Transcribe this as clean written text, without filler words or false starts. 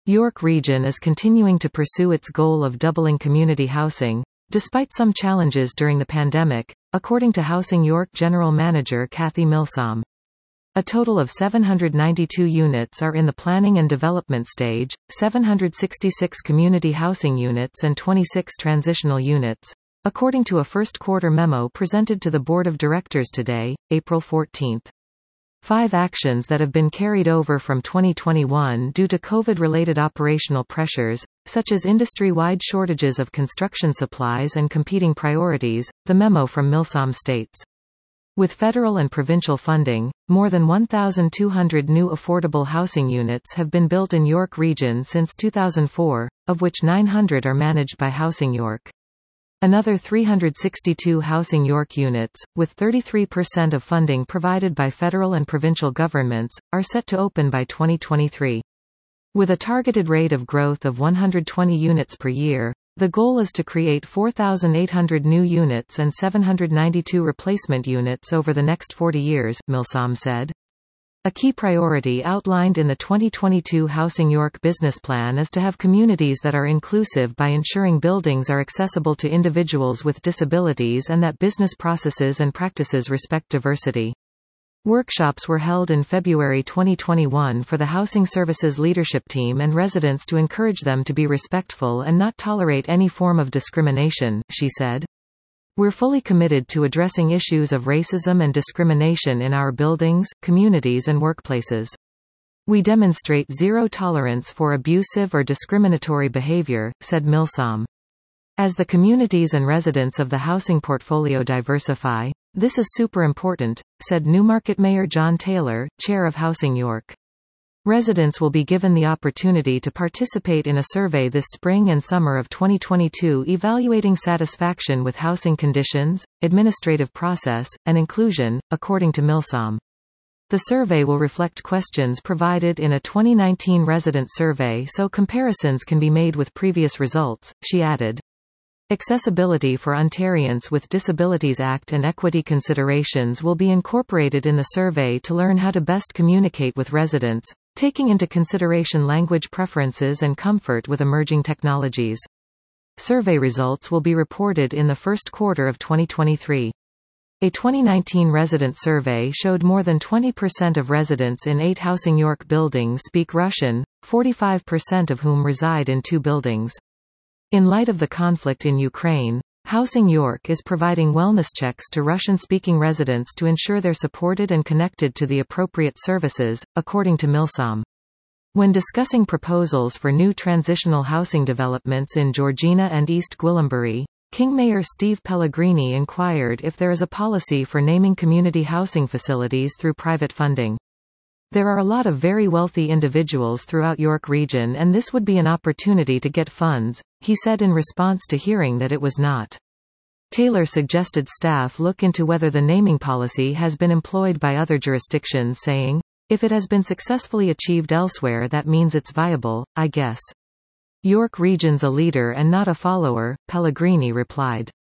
York Region is continuing to pursue its goal of doubling community housing, despite some challenges during the pandemic, according to Housing York General Manager Kathy Milsom. A total of 792 units are in the planning and development stage, 766 community housing units and 26 transitional units, according to a first-quarter memo presented to the Board of Directors today, April 14. 5 actions that have been carried over from 2021 due to COVID-related operational pressures, such as industry-wide shortages of construction supplies and competing priorities, the memo from Milsom states. With federal and provincial funding, more than 1,200 new affordable housing units have been built in York Region since 2004, of which 900 are managed by Housing York. Another 362 Housing York units, with 33% of funding provided by federal and provincial governments, are set to open by 2023. With a targeted rate of growth of 120 units per year, the goal is to create 4,800 new units and 792 replacement units over the next 40 years, Milsom said. A key priority outlined in the 2022 Housing York business plan is to have communities that are inclusive by ensuring buildings are accessible to individuals with disabilities and that business processes and practices respect diversity. Workshops were held in February 2021 for the Housing Services leadership team and residents to encourage them to be respectful and not tolerate any form of discrimination, she said. We're fully committed to addressing issues of racism and discrimination in our buildings, communities and workplaces. We demonstrate zero tolerance for abusive or discriminatory behavior, said Milsom. As the communities and residents of the housing portfolio diversify, this is super important, said Newmarket Mayor John Taylor, chair of Housing York. Residents will be given the opportunity to participate in a survey this spring and summer of 2022 evaluating satisfaction with housing conditions, administrative process, and inclusion, according to Milsom. The survey will reflect questions provided in a 2019 resident survey so comparisons can be made with previous results, she added. Accessibility for Ontarians with Disabilities Act and equity considerations will be incorporated in the survey to learn how to best communicate with residents, taking into consideration language preferences and comfort with emerging technologies. Survey results will be reported in the first quarter of 2023. A 2019 resident survey showed more than 20% of residents in 8 Housing York buildings speak Russian, 45% of whom reside in 2 buildings. In light of the conflict in Ukraine, Housing York is providing wellness checks to Russian-speaking residents to ensure they're supported and connected to the appropriate services, according to Milsom. When discussing proposals for new transitional housing developments in Georgina and East Gwillimbury, King Mayor Steve Pellegrini inquired if there is a policy for naming community housing facilities through private funding. There are a lot of very wealthy individuals throughout York Region and this would be an opportunity to get funds, he said in response to hearing that it was not. Taylor suggested staff look into whether the naming policy has been employed by other jurisdictions, saying, if it has been successfully achieved elsewhere that means it's viable, I guess. York Region's a leader and not a follower, Pellegrini replied.